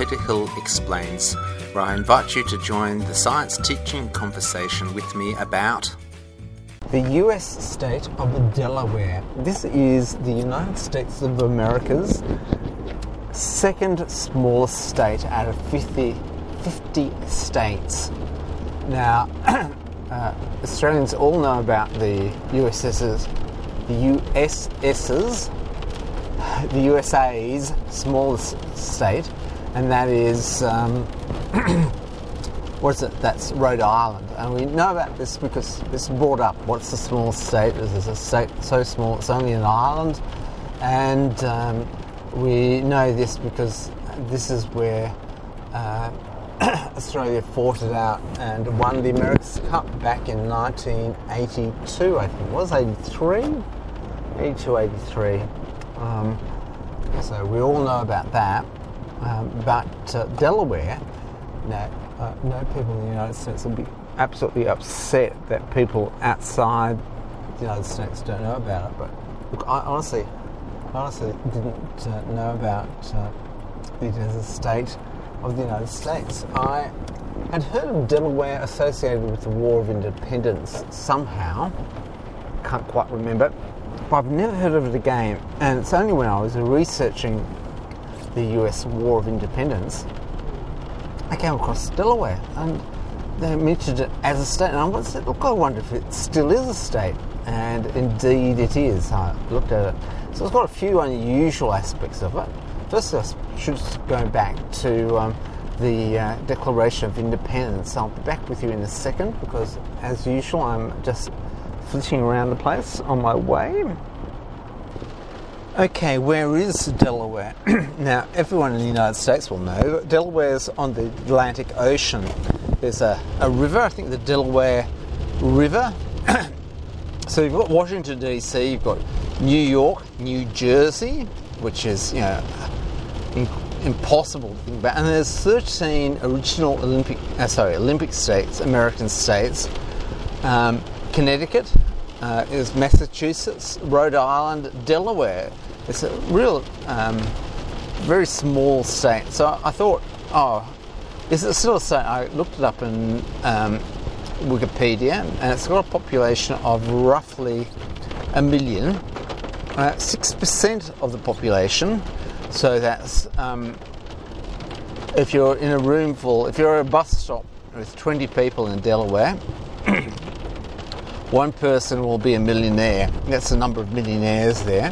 Peter Hill Explains, where I invite you to join the science teaching conversation with me about the US state of Delaware. This is the United States of America's second smallest state out of 50 states. Now, Australians all know about the USA's smallest state, and that is that's Rhode Island. And we know about this because it's brought up. What's the smallest state? Is a state so small it's only an island? And we know this because this is where Australia fought it out and won the America's Cup back in 1982, I think it was, 83? 82, 83. So we all know about that. But Delaware, no people in the United States will be absolutely upset that people outside the United States don't know about it. But look, I honestly didn't know about it as a state of the United States. I had heard of Delaware associated with the War of Independence somehow. Can't quite remember. But I've never heard of it again. And it's only when I was researching the US War of Independence I came across Delaware, and they mentioned it as a state. And I said, look, I wonder if it still is a state. And indeed it is. I looked at it. So it's got a few unusual aspects of it. First, I should go back to the Declaration of Independence. I'll be back with you in a second because, as usual, I'm just flitting around the place on my way. Okay, where is Delaware? Now, everyone in the United States will know Delaware's on the Atlantic Ocean. There's a river, I think the Delaware River. So you've got Washington DC, you've got New York, New Jersey, which is, impossible to think about. And there's 13 original Olympic states, American states. Connecticut is Massachusetts, Rhode Island, Delaware. It's a real, very small state. So I thought, is it still a state? I looked it up in Wikipedia, and it's got a population of roughly 1 million. 6% of the population. So that's if you're in a room full, if you're at a bus stop with 20 people in Delaware, one person will be a millionaire. That's the number of millionaires there.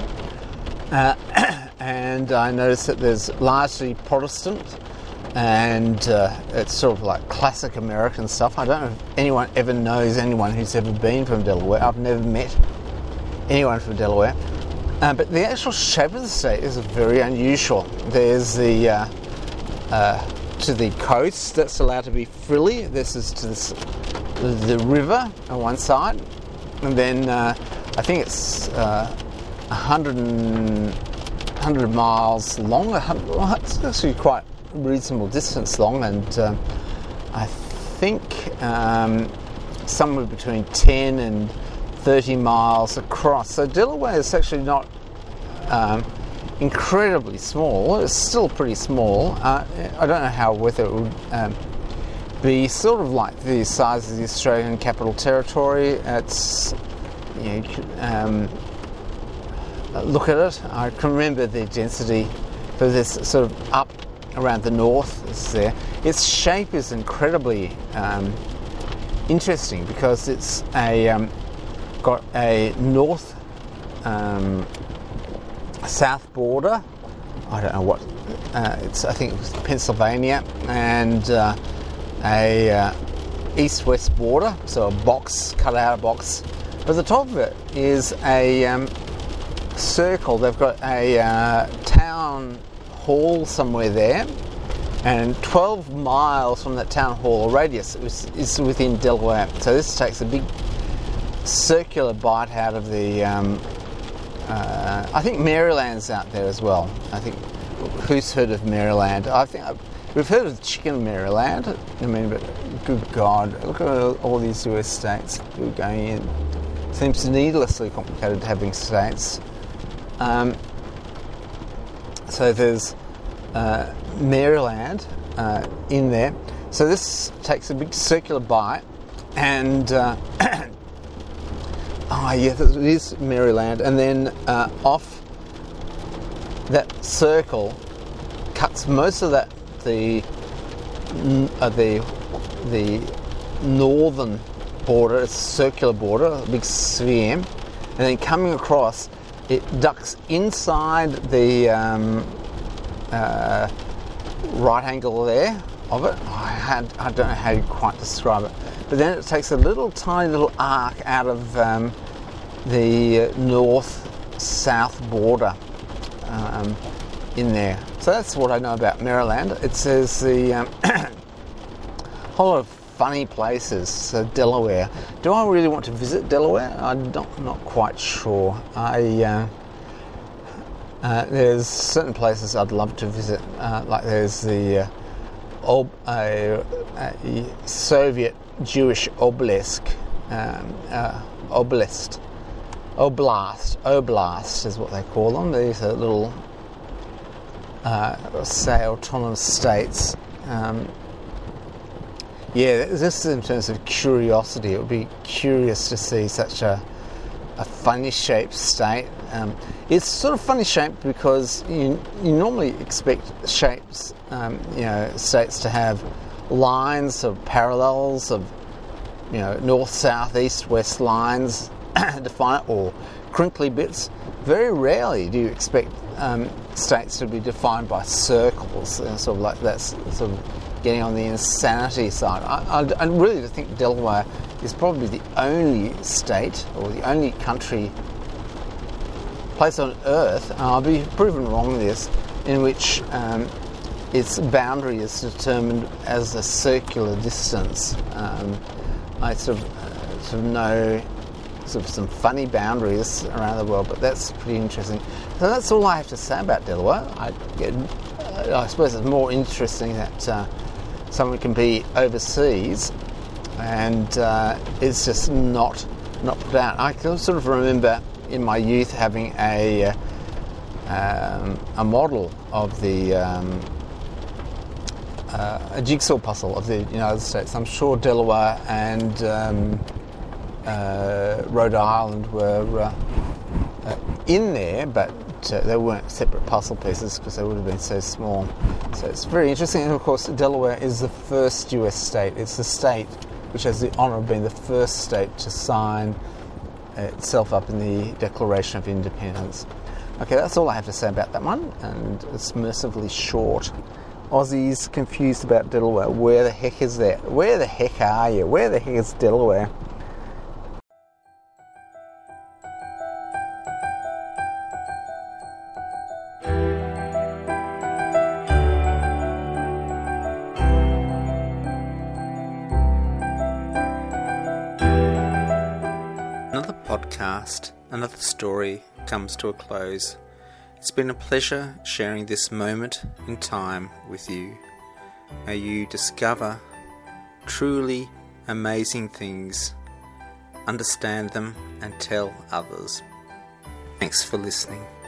And I noticed that there's largely Protestant, and it's sort of like classic American stuff. I don't know if anyone ever knows anyone who's ever been from Delaware. I've never met anyone from Delaware. But the actual shape of the state is very unusual. There's the to the coast that's allowed to be frilly. This is to the river on one side, and then I think it's 100 miles long. It's actually quite a reasonable distance long, and I think somewhere between 10 and 30 miles across. So Delaware is actually not incredibly small. It's still pretty small. I don't know whether it would be sort of like the size of the Australian Capital Territory. It's, look at it. I can remember the density for this sort of up around the north is there. Its shape is incredibly interesting because it's got a north south border. I don't know what I think it was Pennsylvania, and a east-west border, so a box, cut out a box. But the top of it is a circle. They've got a town hall somewhere there, and 12 miles from that town hall radius is within Delaware. So this takes a big circular bite out of the I think Maryland's out there as well. I think, who's heard of Maryland? I think we've heard of Chicken Maryland. I mean, but good God, look at all these US states we're going in. Seems needlessly complicated having states. So there's Maryland in there. So this takes a big circular bite, and it is Maryland, and then off that circle cuts most of that the northern border. It's a circular border, a big sphere, and then coming across, it ducks inside the right angle there of it. I don't know how you quite describe it, but then it takes a tiny little arc out of the north-south border in there. So that's what I know about Maryland. It says the whole lot of funny places. So Delaware. Do I really want to visit Delaware? I'm not quite sure. There's certain places I'd love to visit, like there's the Soviet Jewish Oblast is what they call them. These are little, say, autonomous states. Just in terms of curiosity, it would be curious to see such a funny shaped state. It's sort of funny shaped because you normally expect shapes, states to have lines of parallels of, north, south, east, west lines define it, or crinkly bits. Very rarely do you expect states to be defined by circles, sort of like that's sort of getting on the insanity side. I really think Delaware is probably the only state or the only place on Earth, and I'll be proven wrong in this, in which its boundary is determined as a circular distance. I sort of know some funny boundaries around the world, but that's pretty interesting. So that's all I have to say about Delaware. I suppose it's more interesting that someone can be overseas and it's just not put out. I can sort of remember in my youth having a model of a jigsaw puzzle of the United States. I'm sure Delaware and Rhode Island were in there, but they weren't separate puzzle pieces because they would have been so small. So it's very interesting. And of course, Delaware is the first US state. It's the state which has the honour of being the first state to sign itself up in the Declaration of Independence. Okay, that's all I have to say about that one, and it's mercifully short. Aussies confused about Delaware. Where the heck is that? Where the heck are you? Where the heck is Delaware? Another podcast, another story comes to a close. It's been a pleasure sharing this moment in time with you. May you discover truly amazing things, understand them, and tell others. Thanks for listening.